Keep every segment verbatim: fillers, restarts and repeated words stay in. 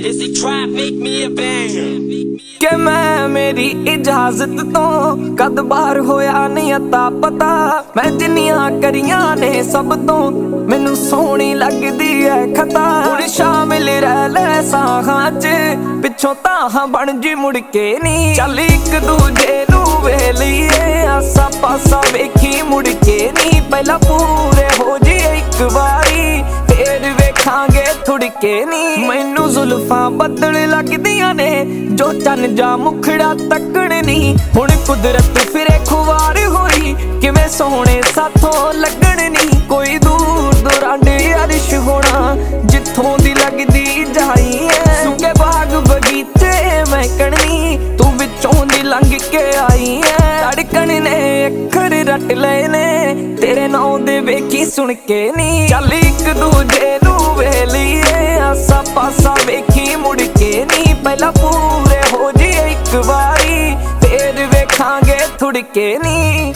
Is he try make me a banger? कि मैं मेरी इजाजत तो कद बार होया नहीं अता पता। मैं जिन्नियां करियां ने सब तो मैनू सोहनी लगदी है खता। हुण शामिल रह ले साहां च पिछों ताहां बन जी मुड़ के नी। चल एक दूजे नू वेलीए आसा पासा वेखी मुड़ के नी। पहला पूरे हो जी एक बारी फिर वेखांगे थुड़ के नी। मैनू जुल्फां बदल लगदियां ने जो चन जा मुखड़ा तकण नी। हुण कुदरत फिरे खुवार होई किवें सोहणे साथों लगण नी। कोई दूर दुरांडे अरिश होना जिथों दी लगदी जाई है। सुके बाग बगीचे मैं कणनी तू विचों दी लंघ के आई है। धड़कन ने अखर रट लए ने तेरे नां दे वेखी सुन के नी। चल एक दूजे नू वेलीए आसा पासा वेखी मुड़ के नी। पहला पूरे हो जी एक बारी फिर वेखांगे थुड़ के नी।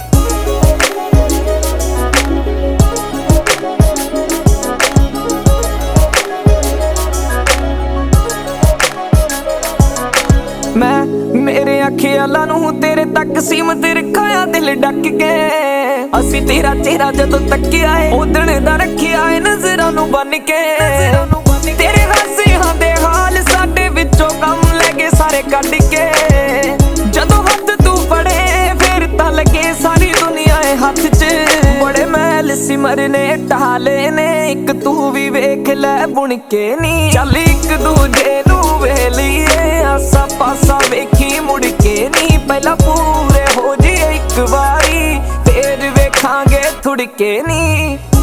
मैं मेरे ख्यालां नू तेरे तक सीमत रखाया दिल ढक के। असी तेरा चेहरा जदों तकिया है उदण दा रखिया है नजरां नू बन के। तेरे हासियां दे हाल साडे विचों कम लगे सारे कढ के। जदों हथ तू फड़े फिर तां लगे सारी दुनिया है हाथ च। बड़े महल सिमर ने ढाले ने एक तू भी वेख लै बुन के नी। चल एक दूजे नू वेलीए आसा पासा वेखी मुड़ के नी। पहला पूरे हो जी एक बारी फिर वेखांगे थुड़ के नी।